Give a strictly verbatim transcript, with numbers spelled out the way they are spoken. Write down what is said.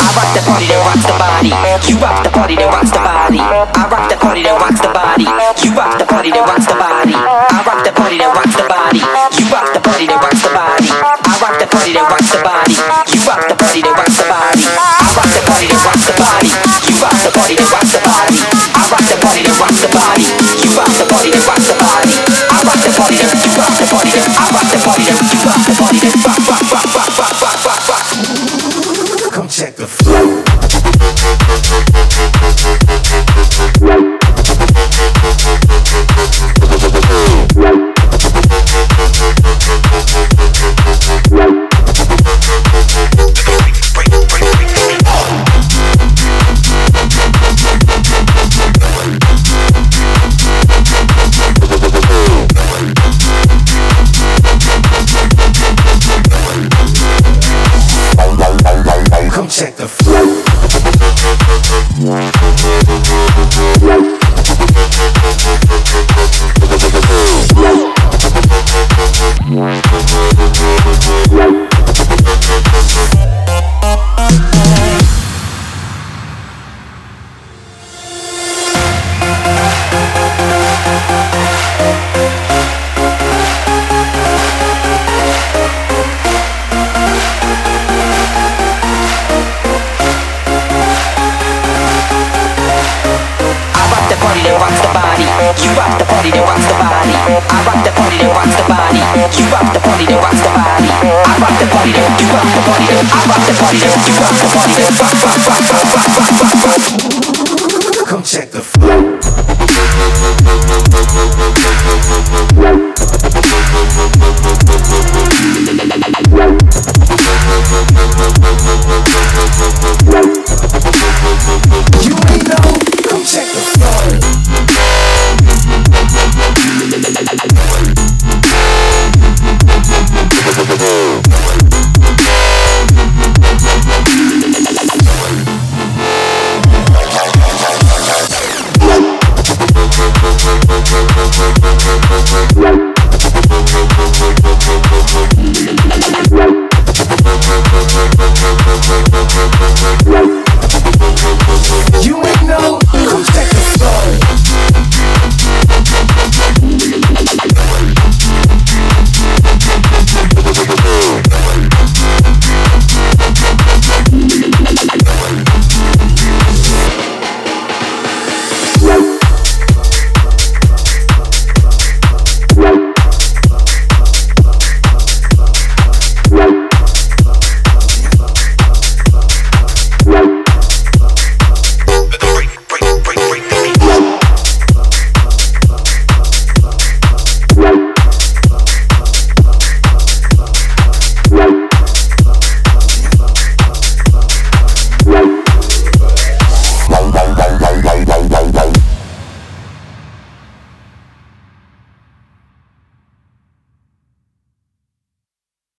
rock the party that rocks the body. You rock the party that rocks the body. I rock the party that rocks the body. You rock the party that rocks the body. I rock the party that rocks the body. You rock the party that rocks the body. I rock the party that rocks the body. You rock the party that rocks the body. I rock the party that rocks the body. You rock the party that rocks the body. I rock the party that rocks the body. You rock the party that rocks the body. I rock the party that you rock the party that I rock the party that you rock the party that rock rock rock rock rock rock rock rock. Come check the flow. Come check the flow. You rock the party that rocks the body. I rock the party that rocks the body. You rock the party that rocks the body. I rock the party that you rock the party that I rock the party that you rock the party that rock rock rock rock rock rock rock rock. Come check the flow.